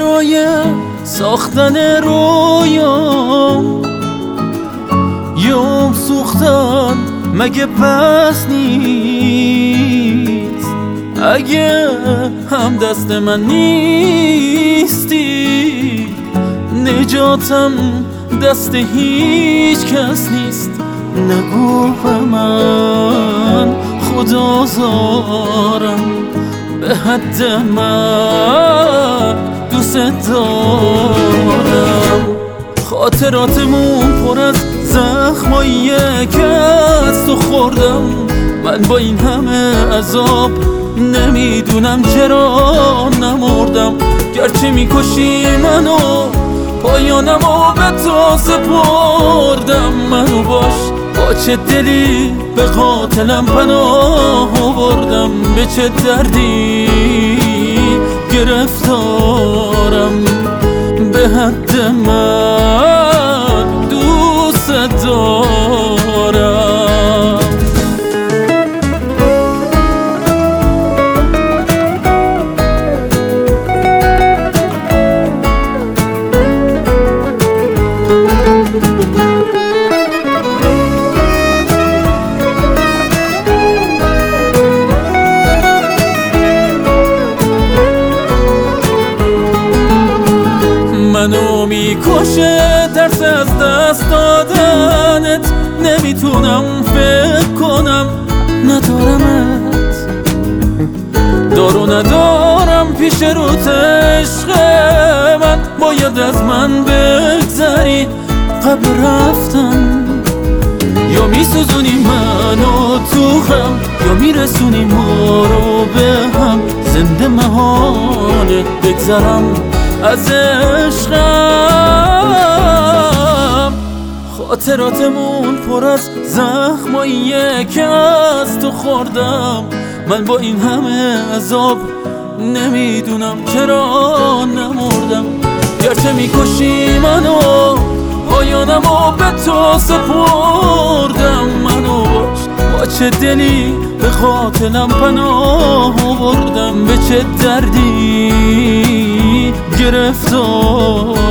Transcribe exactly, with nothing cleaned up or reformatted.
برای ساختن رویام یوم سوختن مگه پس نیست؟ اگه هم دست من نیستی نجاتم دست هیچ کس نیست. نگو به من خدا زارم به حد من دوست دارم. خاطراتمون پر از زخماییه که از تو خوردم. من با این همه عذاب نمیدونم چرا نمردم. گرچه میکشی منو پایانمو به تو سپردم. منو باش با چه دلی به قاتلم پناه آوردم. به چه دردی گرفتارم به حد من دوست دارم. منو میکشه ترس از دست دادنت. نمیتونم فکر کنم ندارمت. دارو ندارم پیش روت عشق من. باید از من بگذری قبل رفتن. یا میسوزونی منو تو غم یا میرسونی ما رو به هم. زنده محاله بگذرم از عشقم. خاطراتمون پر از زخماییه که از تو خوردم. من با این همه عذاب نمیدونم چرا نمردم. گرچه میکشی منو پایانمو به تو سپردم. منو باش با چه دلی به قاتلم پناه آوردم. به چه دردی گرفتار